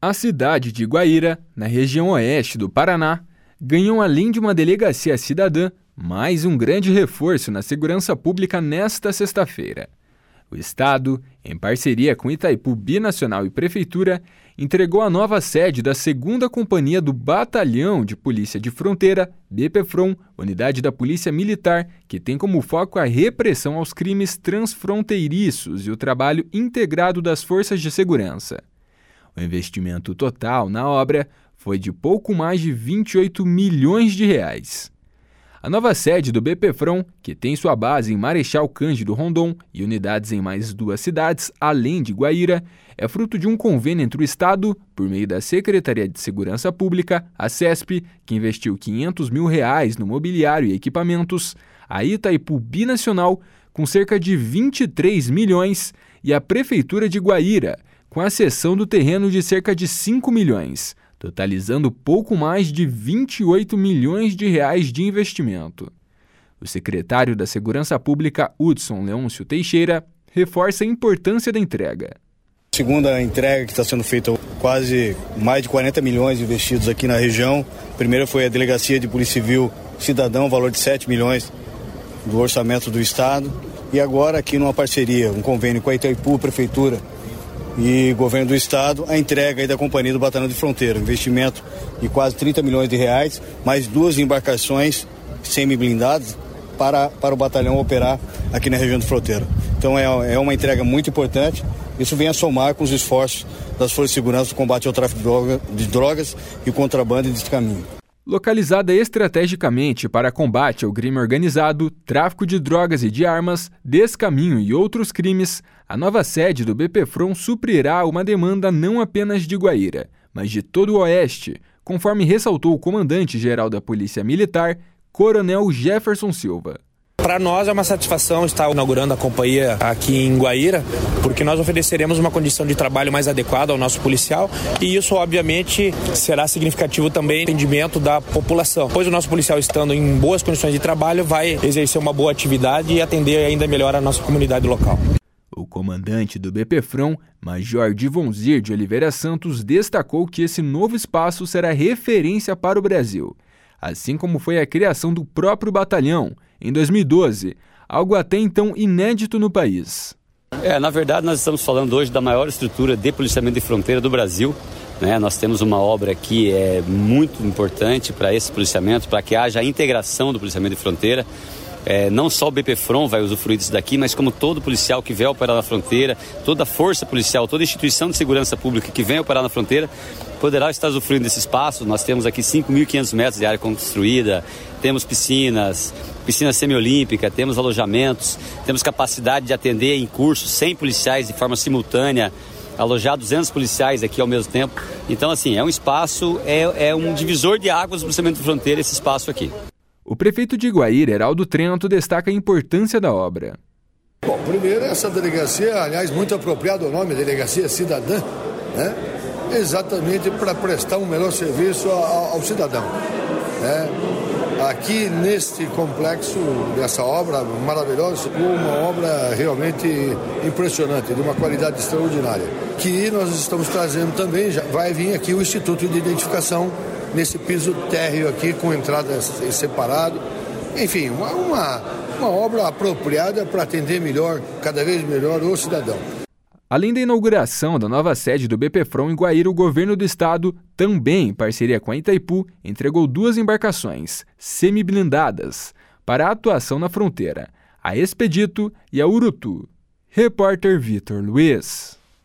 A cidade de Guaíra, na região oeste do Paraná, ganhou, além de uma delegacia cidadã, mais um grande reforço na segurança pública nesta sexta-feira. O Estado, em parceria com Itaipu Binacional e Prefeitura, entregou a nova sede da 2ª Companhia do Batalhão de Polícia de Fronteira, BPFROM, unidade da Polícia Militar, que tem como foco a repressão aos crimes transfronteiriços e o trabalho integrado das forças de segurança. O investimento total na obra foi de pouco mais de 28 milhões de reais. A nova sede do BPFROM, que tem sua base em Marechal Cândido Rondon e unidades em mais 2 cidades, além de Guaíra, é fruto de um convênio entre o Estado, por meio da Secretaria de Segurança Pública, a CESP, que investiu R$500 mil no mobiliário e equipamentos, a Itaipu Binacional, com cerca de 23 milhões, e a Prefeitura de Guaíra, com a cessão do terreno de cerca de 5 milhões, totalizando pouco mais de 28 milhões de reais de investimento. O secretário da Segurança Pública, Hudson Leôncio Teixeira, reforça a importância da entrega. Segunda entrega que está sendo feita, quase mais de 40 milhões investidos aqui na região. A primeira foi a Delegacia de Polícia Civil Cidadão, valor de 7 milhões do orçamento do Estado. E agora aqui numa parceria, um convênio com a Itaipu, Prefeitura e Governo do Estado, a entrega aí da Companhia do Batalhão de Fronteira, investimento de quase 30 milhões de reais, mais 2 embarcações semi-blindadas para o batalhão operar aqui na região de fronteira. Então é uma entrega muito importante. Isso vem a somar com os esforços das forças de segurança no combate ao tráfico de drogas e contrabando desse caminho. Localizada estrategicamente para combate ao crime organizado, tráfico de drogas e de armas, descaminho e outros crimes, a nova sede do BPFROM suprirá uma demanda não apenas de Guaíra, mas de todo o Oeste, conforme ressaltou o comandante-geral da Polícia Militar, Coronel Jefferson Silva. Para nós é uma satisfação estar inaugurando a companhia aqui em Guaíra, porque nós ofereceremos uma condição de trabalho mais adequada ao nosso policial e isso, obviamente, será significativo também no atendimento da população, pois o nosso policial, estando em boas condições de trabalho, vai exercer uma boa atividade e atender ainda melhor a nossa comunidade local. O comandante do BPFROM, Major Divonzir de Oliveira Santos, destacou que esse novo espaço será referência para o Brasil, assim como foi a criação do próprio batalhão, em 2012, algo até então inédito no país. Na verdade, nós estamos falando hoje da maior estrutura de policiamento de fronteira do Brasil. Nós temos uma obra que é muito importante para esse policiamento, para que haja a integração do policiamento de fronteira. Não só o BPFROM vai usufruir disso daqui, mas como todo policial que vem operar na fronteira, toda força policial, toda instituição de segurança pública que vem operar na fronteira, poderá estar usufruindo desse espaço. Nós temos aqui 5.500 metros de área construída, temos piscina semiolímpica, temos alojamentos, temos capacidade de atender em cursos 100 policiais de forma simultânea, alojar 200 policiais aqui ao mesmo tempo. Então, assim, é um espaço, é um divisor de águas do policiamento de fronteira esse espaço aqui. O prefeito de Guaíra, Heraldo Trento, destaca a importância da obra. Bom, primeiro, essa delegacia, aliás, muito apropriado o nome, Delegacia Cidadã, exatamente para prestar um melhor serviço ao cidadão. Aqui neste complexo, dessa obra maravilhosa, uma obra realmente impressionante, de uma qualidade extraordinária, que nós estamos trazendo também, já vai vir aqui o Instituto de Identificação, nesse piso térreo aqui, com entrada separado. Enfim, uma obra apropriada para atender melhor, cada vez melhor, o cidadão. Além da inauguração da nova sede do BPFROM em Guaíra, o governo do estado, também em parceria com a Itaipu, entregou 2 embarcações semi-blindadas para a atuação na fronteira, a Expedito e a Urutu. Repórter Vitor Luiz.